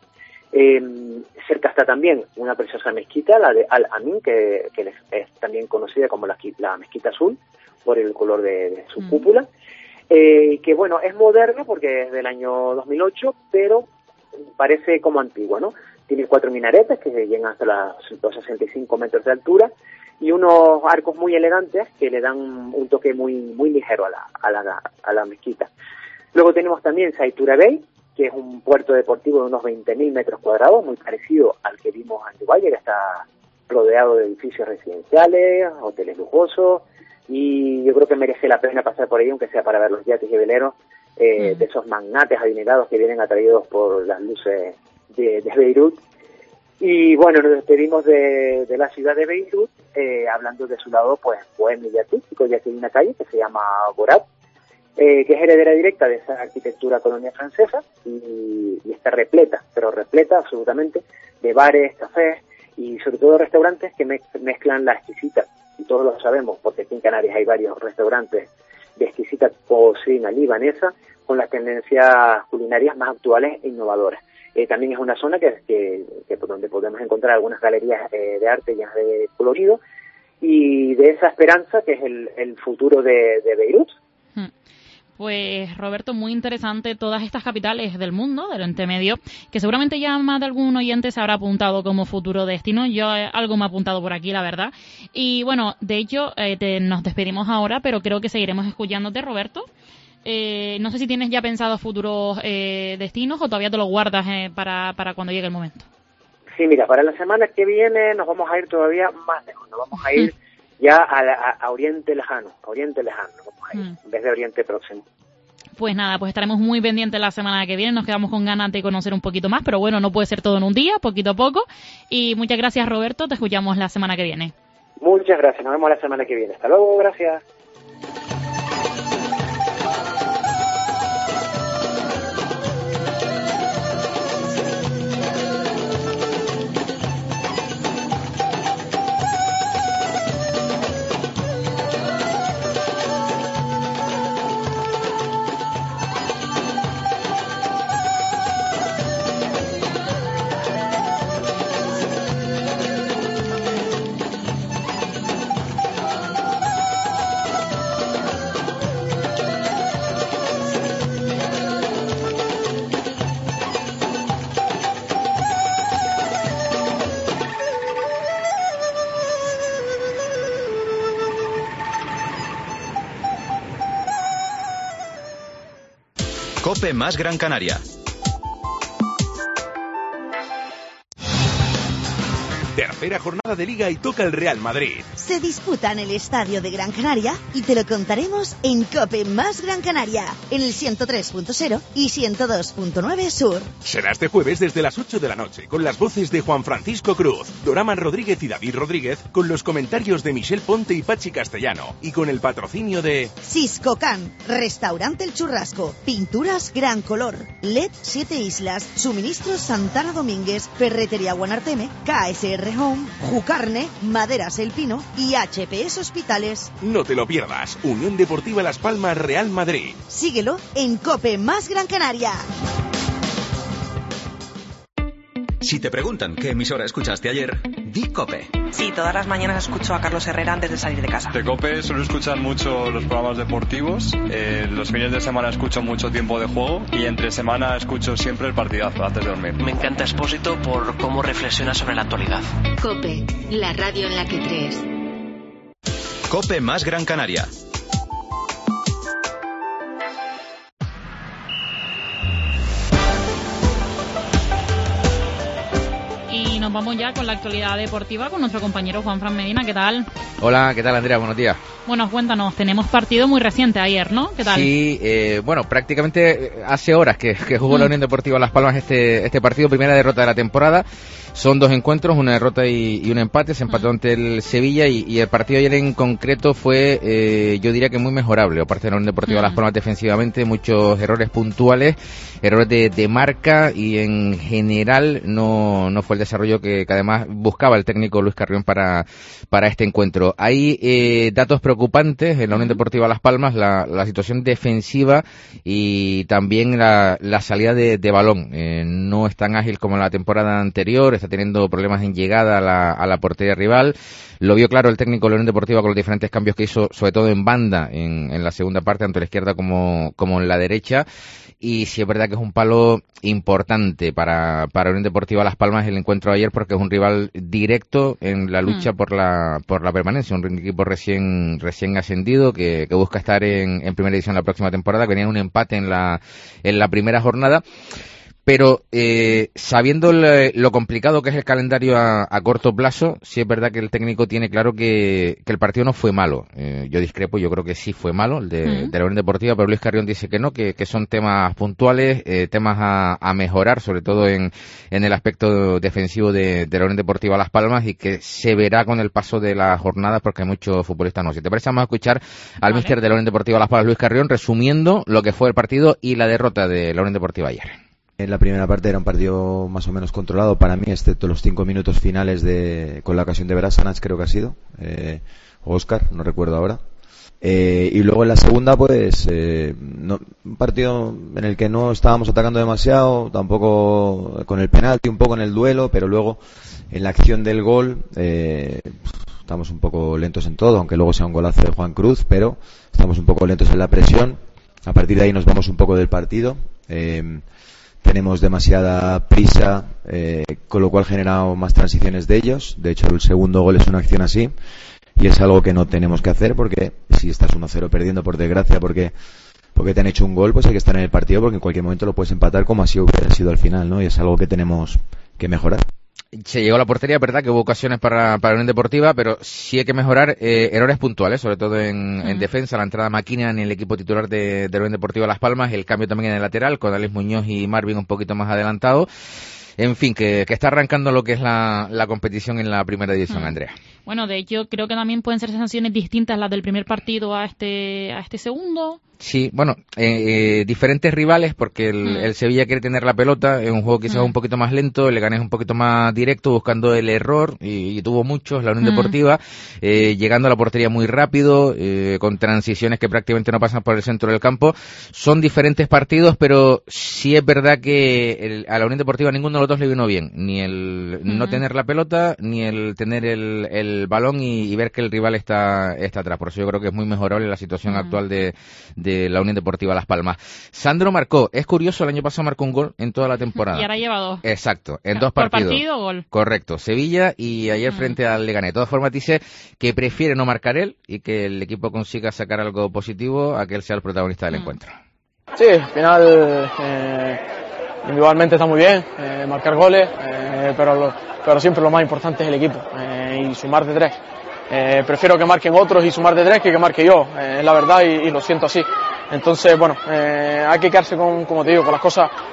Cerca está también una preciosa mezquita, la de Al-Amin, que es también conocida como la mezquita azul, por el color de su cúpula, que bueno, es moderna porque es del año 2008, pero parece como antigua, ¿no? Tiene 4 minaretes que llegan hasta los 65 metros de altura y unos arcos muy elegantes que le dan un toque muy ligero a la mezquita. Luego tenemos también Zaitura Bay, que es un puerto deportivo de unos 20.000 metros cuadrados, muy parecido al que vimos en Dubái, que está rodeado de edificios residenciales, hoteles lujosos, y yo creo que merece la pena pasar por ahí, aunque sea para ver los yates y veleros de esos magnates adinerados que vienen atraídos por las luces de Beirut. Y bueno, nos despedimos de la ciudad de Beirut, hablando de su lado pues bohemio y artístico, ya que hay una calle que se llama Borat, que es heredera directa de esa arquitectura colonia francesa y está repleta, pero repleta absolutamente de bares, cafés y sobre todo restaurantes que mezclan la exquisita, y todos lo sabemos porque aquí en Canarias hay varios restaurantes de exquisita cocina libanesa con las tendencias culinarias más actuales e innovadoras. También es una zona que por donde podemos encontrar algunas galerías de arte llenas de colorido y de esa esperanza que es el futuro de Beirut. Pues Roberto, muy interesante todas estas capitales del mundo, del Oriente Medio, que seguramente ya más de algún oyente se habrá apuntado como futuro destino. Yo algo me he apuntado por aquí, la verdad. Y bueno, de hecho, nos despedimos ahora, pero creo que seguiremos escuchándote, Roberto. No sé si tienes ya pensado futuros destinos o todavía te los guardas para cuando llegue el momento. Sí, mira, para la semana que viene nos vamos a ir todavía más lejos, nos vamos a ir ya a Oriente Lejano, nos vamos a ir, en vez de Oriente Próximo. Pues nada, pues estaremos muy pendientes la semana que viene, nos quedamos con ganas de conocer un poquito más, pero bueno, no puede ser todo en un día, poquito a poco. Y muchas gracias, Roberto, te escuchamos la semana que viene. Muchas gracias, nos vemos la semana que viene. Hasta luego, gracias. COPE más Gran Canaria. Tercera jornada de Liga y toca el Real Madrid. Se disputa en el Estadio de Gran Canaria y te lo contaremos en COPE más Gran Canaria, en el 103.0 y 102.9 Sur. Será este jueves desde las 8 de la noche, con las voces de Juan Francisco Cruz, Doraman Rodríguez y David Rodríguez, con los comentarios de Michel Ponte y Pachi Castellano, y con el patrocinio de Siscocan, Restaurante El Churrasco, Pinturas Gran Color, LED 7 Islas, Suministros Santana Domínguez, Ferretería Guanarteme, KSR Home, Jucarne, Maderas El Pino y HPS Hospitales. No te lo pierdas, Unión Deportiva Las Palmas Real Madrid. Síguelo en COPE más Gran Canaria. Si te preguntan qué emisora escuchaste ayer, di COPE. Sí, todas las mañanas escucho a Carlos Herrera antes de salir de casa. De COPE suelo escuchar mucho los programas deportivos, los fines de semana escucho mucho Tiempo de Juego y entre semana escucho siempre el partidazo antes de dormir. Me encanta Expósito por cómo reflexiona sobre la actualidad. COPE, la radio en la que crees. COPE más Gran Canaria. Y nos vamos ya con la actualidad deportiva con nuestro compañero Juanfran Medina. ¿Qué tal? Hola, ¿qué tal, Andrea? Buenos días. Bueno, cuéntanos, tenemos partido muy reciente ayer, ¿no? ¿Qué tal? Sí, bueno, prácticamente hace horas que jugó la Unión Deportiva Las Palmas este partido, primera derrota de la temporada. Son dos encuentros, una derrota y un empate. Se empató ante el Sevilla y el partido ayer en concreto fue, yo diría que muy mejorable. Aparte de la Unión Deportiva Las Palmas defensivamente, muchos errores puntuales, errores de marca y en general no fue el desarrollo que además buscaba el técnico Luis Carrión para este encuentro. Hay datos preocupantes en la Unión Deportiva Las Palmas, la situación defensiva y también la salida de balón. No es tan ágil como en la temporada anterior, está teniendo problemas en llegada a la portería rival. Lo vio claro el técnico de la Unión Deportiva con los diferentes cambios que hizo, sobre todo en banda, en la segunda parte, tanto en la izquierda como en la derecha. Y sí es verdad que es un palo importante para la Unión Deportiva Las Palmas el encuentro de ayer, porque es un rival directo en la lucha por la permanencia, un equipo recién ascendido que busca estar en primera división la próxima temporada, que venía un empate en la primera jornada. Pero sabiendo lo complicado que es el calendario a corto plazo, sí es verdad que el técnico tiene claro que el partido no fue malo. Yo discrepo, yo creo que sí fue malo el de la Unión Deportiva, pero Luis Carrión dice que no, que son temas puntuales, temas a mejorar, sobre todo en el aspecto defensivo de la Unión Deportiva Las Palmas, y que se verá con el paso de las jornadas porque hay muchos futbolistas no. Si te parece, vamos a escuchar al míster de la Unión Deportiva Las Palmas, Luis Carrión, resumiendo lo que fue el partido y la derrota de la Unión Deportiva ayer. En la primera parte era un partido más o menos controlado para mí, excepto los 5 minutos finales con la ocasión de Berasanach, creo que ha sido, o Óscar, no recuerdo ahora. Y luego en la segunda, pues, un partido en el que no estábamos atacando demasiado, tampoco con el penalti, un poco en el duelo, pero luego en la acción del gol, estamos un poco lentos en todo, aunque luego sea un golazo de Juan Cruz, pero estamos un poco lentos en la presión. A partir de ahí nos vamos un poco del partido. Tenemos demasiada prisa, con lo cual ha generado más transiciones de ellos. De hecho, el segundo gol es una acción así, y es algo que no tenemos que hacer, porque si estás 1-0 perdiendo, por desgracia, porque te han hecho un gol, pues hay que estar en el partido, porque en cualquier momento lo puedes empatar, como así hubiera sido al final, ¿no? Y es algo que tenemos que mejorar. Se llegó a la portería, verdad que hubo ocasiones para la Unión Deportiva, pero sí hay que mejorar errores puntuales, sobre todo en defensa, la entrada máquina en el equipo titular de la Unión Deportiva Las Palmas, el cambio también en el lateral, con Alex Muñoz y Marvin un poquito más adelantado. En fin, que está arrancando lo que es la competición en la primera división, Andrea. Bueno, de hecho, creo que también pueden ser sanciones distintas las del primer partido a este segundo. Sí, bueno, diferentes rivales, porque el Sevilla quiere tener la pelota, es un juego quizás un poquito más lento, el Leganés un poquito más directo, buscando el error, y tuvo muchos, la Unión Deportiva, llegando a la portería muy rápido, con transiciones que prácticamente no pasan por el centro del campo. Son diferentes partidos, pero sí es verdad que a la Unión Deportiva ninguno de los dos le vino bien, ni el no tener la pelota, ni el tener el balón y ver que el rival está atrás. Por eso yo creo que es muy mejorable la situación actual de la Unión Deportiva Las Palmas. Sandro marcó, es curioso, el año pasado marcó un gol en toda la temporada. Y ahora lleva 2. Exacto, en 2 partidos. ¿Por partido o gol? Correcto, Sevilla y ayer frente al Leganés. De todas formas dice que prefiere no marcar él y que el equipo consiga sacar algo positivo a que él sea el protagonista del encuentro. Sí, al final individualmente está muy bien, marcar goles, pero siempre lo más importante es el equipo y sumar de 3. Prefiero que marquen otros y sumar de 3 que marque yo, es la verdad, y lo siento así. Entonces, bueno, hay que quedarse como te digo, con las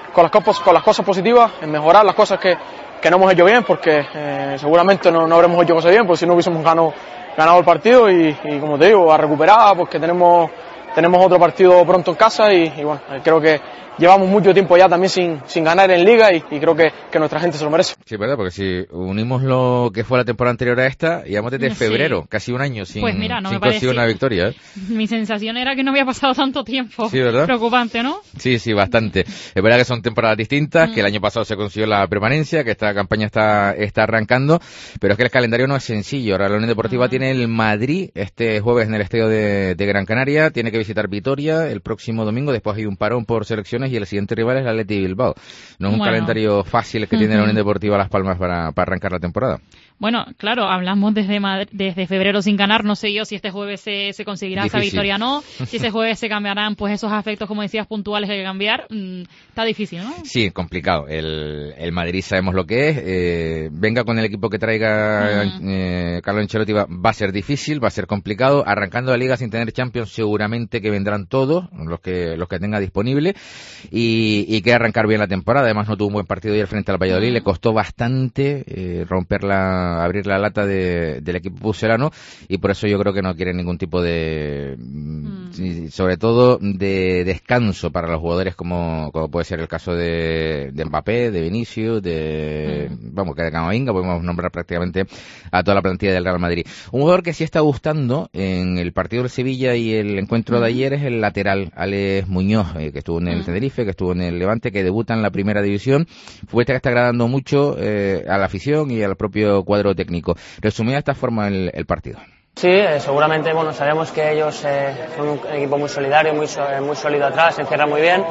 cosas positivas, en mejorar las cosas que no hemos hecho bien, porque seguramente no habremos hecho cosas bien, porque si no hubiésemos ganado el partido, y como te digo, a recuperar, porque tenemos otro partido pronto en casa, y bueno, creo que llevamos mucho tiempo ya también sin ganar en Liga, y creo que nuestra gente se lo merece. Sí, verdad, porque si unimos lo que fue la temporada anterior a esta, llevamos desde febrero, casi un año sin conseguir una victoria. Mi sensación era que no había pasado tanto tiempo. Sí, ¿verdad? Preocupante, ¿no? Sí, bastante. Es verdad que son temporadas distintas, que el año pasado se consiguió la permanencia, que esta campaña está arrancando, pero es que el calendario no es sencillo. Ahora la Unión Deportiva tiene el Madrid este jueves en el estadio de Gran Canaria, tiene que visitar Vitoria el próximo domingo, después hay un parón por selecciones y el siguiente rival es el Athletic Bilbao. No es un calendario fácil el que tiene la Unión Deportiva Las Palmas para arrancar la temporada. Bueno, claro, hablamos desde febrero sin ganar, no sé yo si este jueves se conseguirá esa victoria o no, si ese jueves se cambiarán pues esos aspectos, como decías, puntuales que hay que cambiar, está difícil, ¿no? Sí, complicado. El Madrid sabemos lo que es, venga con el equipo que traiga Carlo Ancelotti va a ser difícil, va a ser complicado, arrancando la Liga sin tener Champions seguramente que vendrán todos, los que tenga disponible, y que arrancar bien la temporada. Además no tuvo un buen partido ayer frente al Valladolid, le costó bastante abrir la lata del equipo pucelano, y por eso yo creo que no quieren ningún tipo de sobre todo de descanso para los jugadores, como puede ser el caso de Mbappé, de Vinicius, vamos, que de Camavinga, podemos nombrar prácticamente a toda la plantilla del Real Madrid. Un jugador que sí está gustando en el partido del Sevilla y el encuentro de ayer es el lateral Alex Muñoz, que estuvo en el Tenerife, que estuvo en el Levante, que debuta en la primera división, futbolista que está agradando mucho a la afición y al propio cuadro técnico. Resumida de esta forma el partido. Sí, seguramente, bueno, sabemos que ellos son un equipo muy solidario, muy sólido atrás, se encierran muy bien,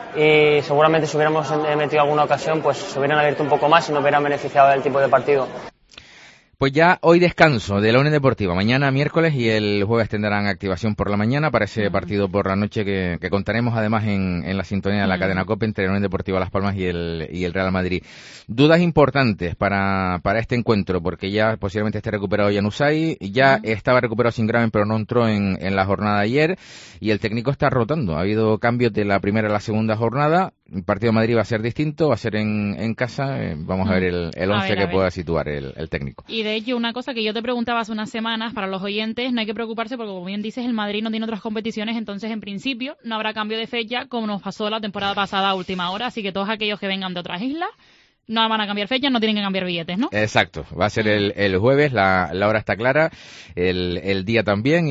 y seguramente si hubiéramos metido alguna ocasión, pues se hubieran abierto un poco más y nos hubieran beneficiado del tipo de partido. Pues ya hoy descanso de la Unión Deportiva. Mañana miércoles y el jueves tendrán activación por la mañana para ese partido por la noche que contaremos además en la sintonía de la cadena COPE entre la Unión Deportiva Las Palmas y el Real Madrid. Dudas importantes para este encuentro porque ya posiblemente esté recuperado Januzaj, ya estaba recuperado Singraven pero no entró en la jornada de ayer y el técnico está rotando. Ha habido cambios de la primera a la segunda jornada. El partido de Madrid va a ser distinto, va a ser en casa. Vamos a ver el 11 que pueda situar el técnico. Y de hecho, una cosa que yo te preguntaba hace unas semanas, para los oyentes, no hay que preocuparse porque, como bien dices, el Madrid no tiene otras competiciones, entonces, en principio, no habrá cambio de fecha como nos pasó la temporada pasada a última hora, así que todos aquellos que vengan de otras islas no van a cambiar fechas, no tienen que cambiar billetes, ¿no? Exacto, va a ser el jueves, la hora está clara, el día también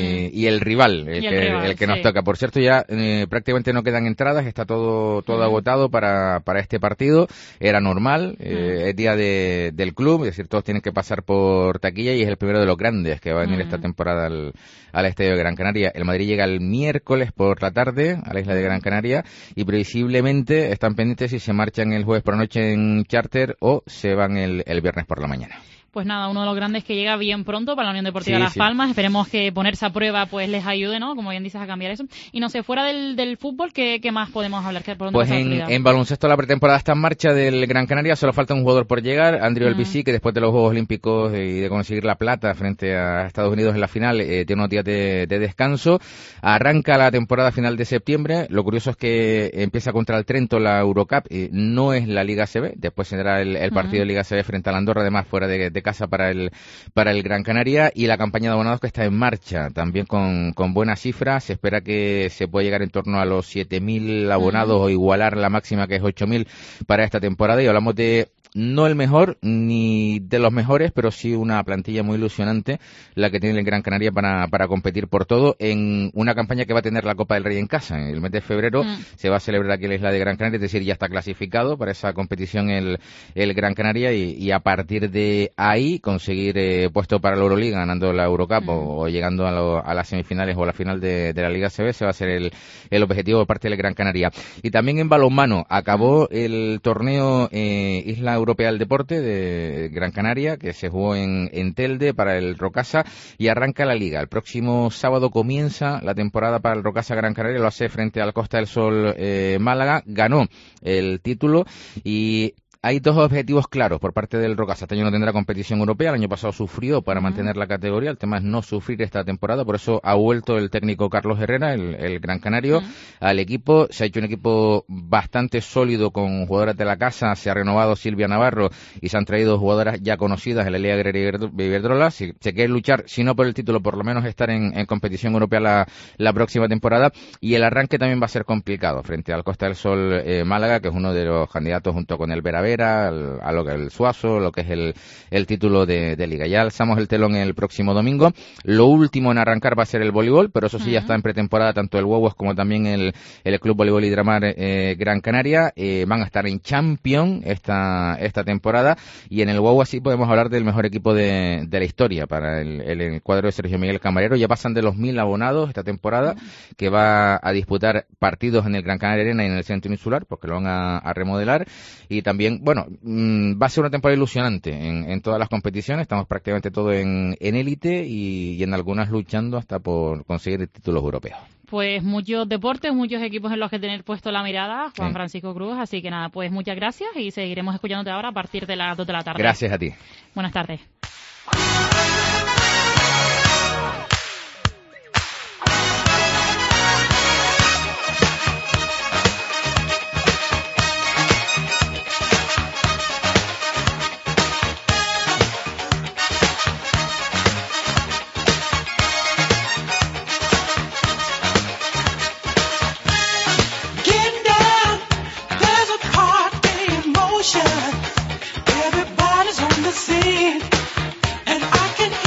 y el rival, el que nos toca. Por cierto, ya prácticamente no quedan entradas, está todo agotado para este partido, era normal, es día del club, es decir, todos tienen que pasar por taquilla y es el primero de los grandes que va a venir esta temporada al Estadio de Gran Canaria. El Madrid llega el miércoles por la tarde a la isla de Gran Canaria y previsiblemente están pendientes si se marchan el jueves por la noche en charter o se van el viernes por la mañana. Pues nada, uno de los grandes que llega bien pronto para la Unión Deportiva Las Palmas. Esperemos que ponerse a prueba pues les ayude, ¿no? Como bien dices, a cambiar eso. Y no sé, fuera del fútbol, ¿qué más podemos hablar? Pues en baloncesto la pretemporada está en marcha del Gran Canaria. Solo falta un jugador por llegar, Andrew Elbisí, que después de los Juegos Olímpicos y de conseguir la plata frente a Estados Unidos en la final, tiene unos días de descanso. Arranca la temporada final de septiembre. Lo curioso es que empieza contra el Trento la Eurocup. No es la Liga ACB. Después tendrá el partido de Liga ACB frente a la Andorra, además fuera de casa para el Gran Canaria, y la campaña de abonados que está en marcha también con buenas cifras. Se espera que se pueda llegar en torno a los 7.000 abonados o igualar la máxima que es 8.000 para esta temporada, y hablamos de no el mejor ni de los mejores, pero sí una plantilla muy ilusionante la que tiene el Gran Canaria para competir por todo en una campaña que va a tener la Copa del Rey en casa. En el mes de febrero se va a celebrar aquí en la isla de Gran Canaria, es decir, ya está clasificado para esa competición el Gran Canaria y a partir de ahí conseguir puesto para la Euroliga ganando la Eurocup o llegando a las semifinales o a la final de la Liga CB. Se va a ser el objetivo por parte del Gran Canaria. Y también en balonmano acabó el torneo Isla Europea del Deporte de Gran Canaria, que se jugó en Telde para el Rocasa, y arranca la Liga. El próximo sábado comienza la temporada para el Rocasa Gran Canaria, lo hace frente al Costa del Sol Málaga, ganó el título y hay dos objetivos claros por parte del Rocasa. Este año no tendrá competición europea, el año pasado sufrió para mantener la categoría, el tema es no sufrir esta temporada, por eso ha vuelto el técnico Carlos Herrera, el gran canario, al equipo. Se ha hecho un equipo bastante sólido con jugadoras de la casa, se ha renovado Silvia Navarro y se han traído jugadoras ya conocidas en la Liga Guerrera y Iberdrola. Si se quiere luchar, si no por el título, por lo menos estar en competición europea la próxima temporada, y el arranque también va a ser complicado frente al Costa del Sol Málaga, que es uno de los candidatos junto con el Veravera, a lo que es el Suazo, lo que es el título de Liga. Ya alzamos el telón el próximo domingo. Lo último en arrancar va a ser el voleibol, pero eso sí ya está en pretemporada tanto el Huevos como también el Club Voleibol Hidramar Gran Canaria. Van a estar en Champion esta temporada, y en el Huevos sí podemos hablar del mejor equipo de la historia para el cuadro de Sergio Miguel Camarero. Ya pasan de los 1.000 abonados esta temporada, que va a disputar partidos en el Gran Canaria Arena y en el Centro Insular, porque lo van a remodelar, y también, bueno, va a ser una temporada ilusionante en todas las competiciones. Estamos prácticamente todo en élite y en algunas luchando hasta por conseguir títulos europeos. Pues muchos deportes, muchos equipos en los que tener puesto la mirada, Juan Francisco Cruz. Así que nada, pues muchas gracias y seguiremos escuchándote ahora a partir de las 2 de la tarde. Gracias a ti. Buenas tardes. Everybody's on the scene, and I can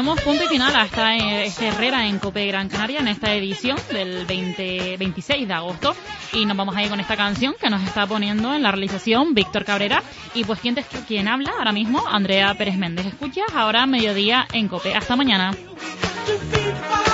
ponemos punto y final hasta este Herrera en Cope Gran Canaria en esta edición del 26 de agosto. Y nos vamos a ir con esta canción que nos está poniendo en la realización Víctor Cabrera. Y pues quien habla ahora mismo, Andrea Pérez Méndez. Escuchas ahora Mediodía en Cope. Hasta mañana.